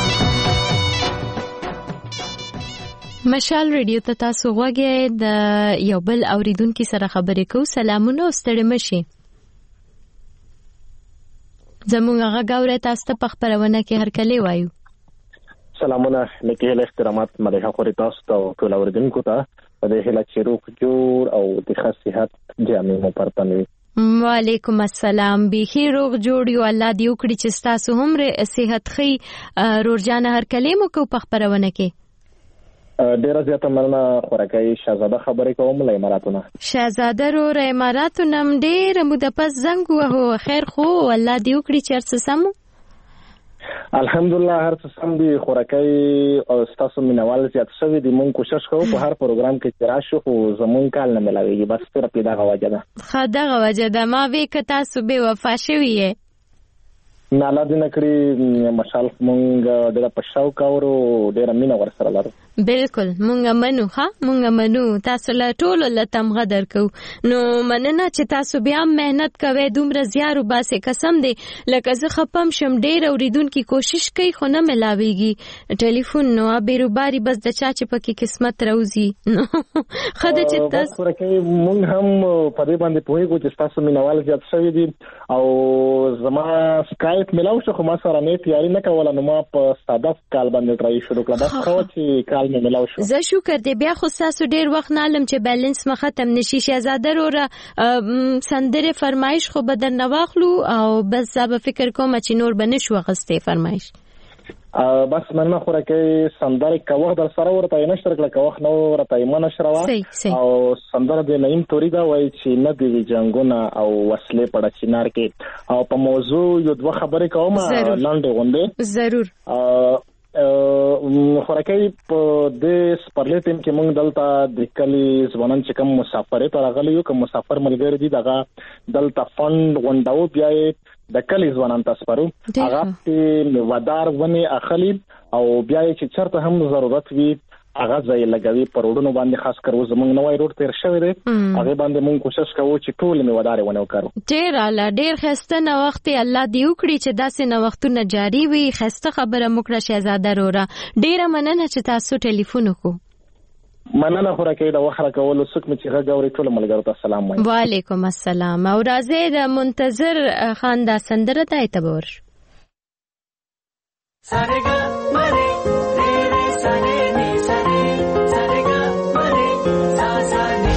مشال ریډیو ته تاسو غوږی د یو بل اوریدونکو سره خبرې کوو. سلامونه او ستړي مشي. زموږ غږ اورئ تاسو ته په خبرونه کې هر کله وایو. سلامونه نیکه له احترامات مده خوري تاسو ته ټول اوریدونکو ته په دې هله چې روغ جوړ او د صحت جامع مو پرتنوي. وعلیکم السلام. بخیر روغ جوړ یو الله دې وکړي چې تاسو هم صحت خي روزانه هر کله مو کو په خبرونه کې. ډیره زیاته مننه خورکای شهزاده خبرې کوم له اماراتونو. شهزاده رو ر اماراتونو هم ډیره موده پس زنګ وهو. خیر خو الله دې وکړي چې څه سمو. الحمدلله هر څه سم دي خورکای او تاسو مینوال زیات شوی دي. مونږ کوشش کوو په هر پروګرام کې چې راشو خو زمون کال نه ملاويږي. بس تر پیدا غواجه ده. خدای غواجه ده. ما وی ک تاسو به وفا شوی یې. نه لا دې نکړي مشال مونږ د پښاو کاورو ډېر مینه ور سره لرو. بالکل مونږ منو. ها مونږ منو. تاسو له ټولو له تمغه درکو. نو مننه چې تاسو بیا مهنت کوئ دومره زیارو باسه. قسم دی لکه زه خپم شم ډېر اوریدونکو کوشش کوي خو نه ملاويږي. ټلیفون نو بیروباري بس د چا چې پکې قسمت راوځي. خدای چې تاسو ورکه مونږ هم په دې باندې پوهیږو چې تاسو مینوال زیات شوی دي او زما سکایپ ملاو شو خو ما سره نه تیاری نه کوله. نو ما په ساده کال باندې ټرای شروع کړم. بس خو چې کال مې ملاو شو. زه شکر دې بیا خو تاسو ډیر وخت نه علم چې بیلانس ما ختم نشي. شهزاده وروره سندره فرمایش خو بدر نه واخلو او بس زاب فکر کوم چې نور بنشو غسته فرمایش. بس مننه خورکه سندره کوه در سره ورته نشتر کله کوه نو ورته ایمان شروا او سندره د نیم توري دا وای چې نه دی جنگونه او وسلې پړه چینار کې او په موضوع یو دوه خبرې کوم لاندې غونډه ضرور. خورکه په د سپرلې ټیم کې موږ دلته د کلی ځوانان چې کوم مسافرې ته راغلي یو کوم مسافر ملګری دي دغه دلته فند غونډاو بیا د کلی ځوانان تاسو پرو هغه په ودار ونی اخلي او بیا چې چرته هم ضرورت وي هغه ځای لګوي پروډونو باندې خاص کر زمونږ نوای روډ تیر شوی دی هغه باندې مونږ کوشش کوو چې ټول می ودار ونه وکړو. ډیر اعلی ډیر خسته نو وخت الله دی وکړي چې داسې نو وختونه جاری وي. خسته خبره مکړه شهزاده وروره. ډیر مننه چې تاسو ټلیفون وکړو. مننه خو راکې دا وخت راکول څوک مې چې غوړې ټول ملګرو ته سلام وایم. وعلیکم السلام. او راځي د منتظر خان دا سندره ته اعتبار شو. سارګه مری تیرې سره ني سره سارګه مری سا سا ني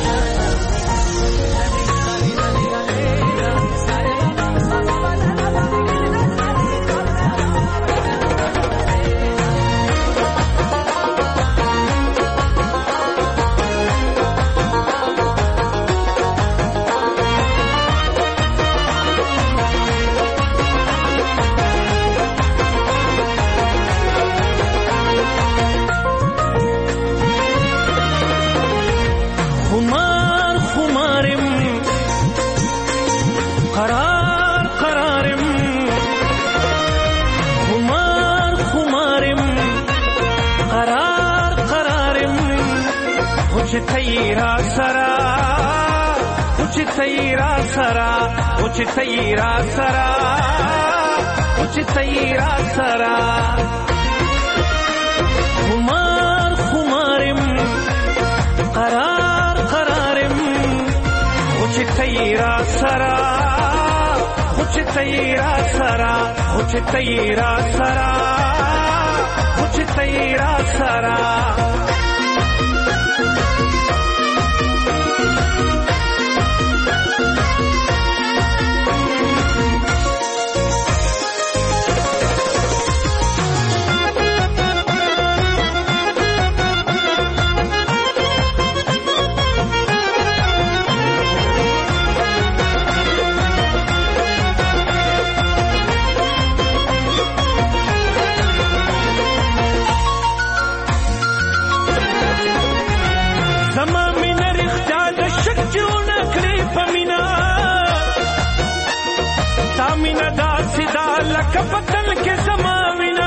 تیرا سرا کچھ تیرا سرا کچھ تیرا سرا کچھ تیرا سرا خمار خمارم قرار قرارم کچھ تیرا سرا کچھ تیرا سرا کچھ تیرا سرا کچھ تیرا سرا کپتل کې زماوینا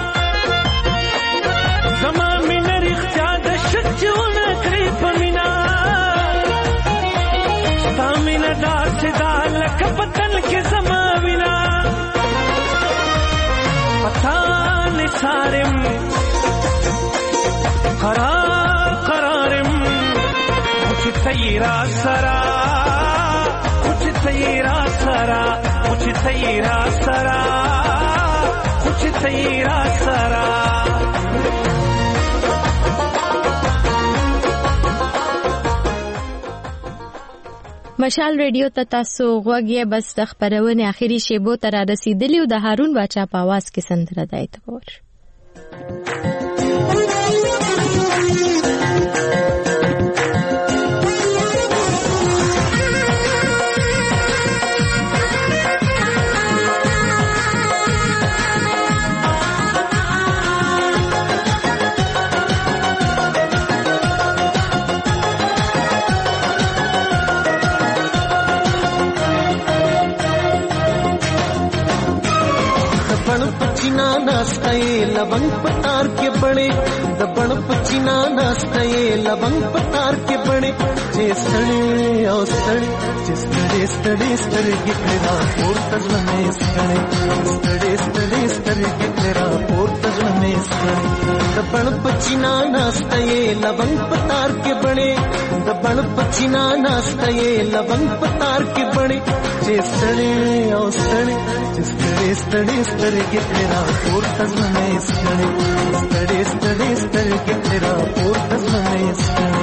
زماوینا رښتیا د شچونه کړې پمینا سامینا داسې دا کپتل کې زماوینا پتا نه سارم قرار قرارم چې تیرا سرا چې تیرا سرا چې تیرا سرا چې تیرا سرا مشال ریډیو ته تاسو غوږی بس د خبرونه اخیری شیبو ته را رسیدلی او د هارون باچا په आवाज کې سندره دایته ور लवंग पतार के बड़े दबण पचीना नास्ते लवंग पतार के बड़े जे सड़े ओ सड़े जिस तड़े सड़े सड़े गिटरा और तजने सड़े सड़े सड़े सड़े गिटरा और तजने सड़े दबण पचीना नास्ते लवंग पतार के बड़े दबण पचीना नास्ते लवंग पतार के बड़े जे सड़े ओ सड़े जिस तड़े सड़े सड़े गिटरा और तजने सड़े सड़े सड़े सड़े गिटरा और तजने सड़े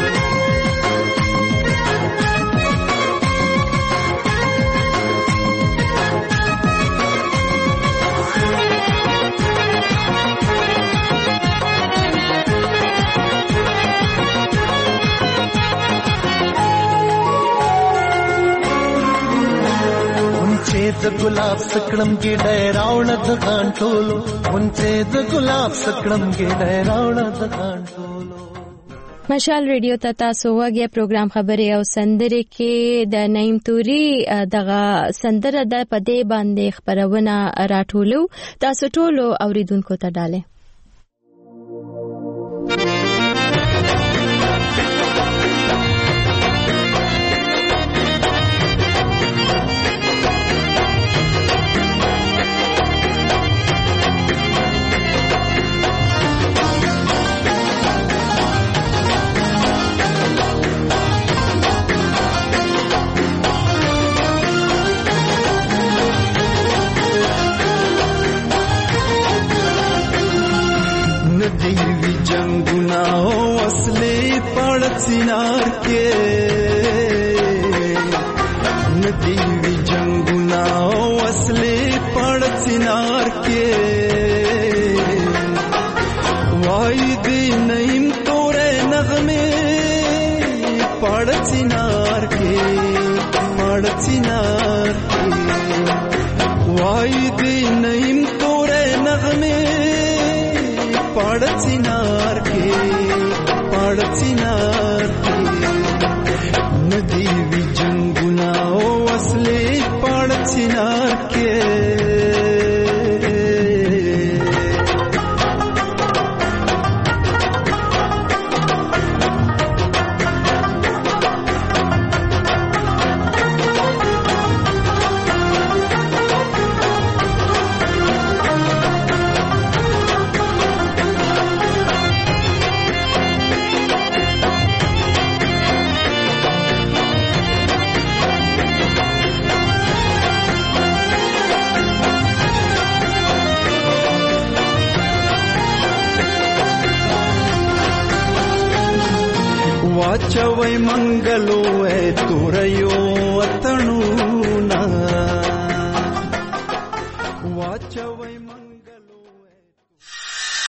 द गुलाब सकड़म के डरावण दकान टोलो उनसे द गुलाब सकड़म के डरावण दकान टोलो مشال ریډیو ته تاسو وګورئ پروګرام خبري او سندره کې د نعیم توري دغه سندره د پدې باندې خبرونه راټولو تاسو ټول اوریدونکو ته ډاله सिनार के नदी भी जंगुना असले पड़ सिनार के वायदे नईम तोरे नगमे पड़ सिनार के पड़ सिनार के वायदे नईम तोरे नगमे पड़ सिनार के पड़ सिनार नदी भी जंगुना असले पड़ सिनार के वाचवै मंगलो ए तुरयो अतणुना वाचवै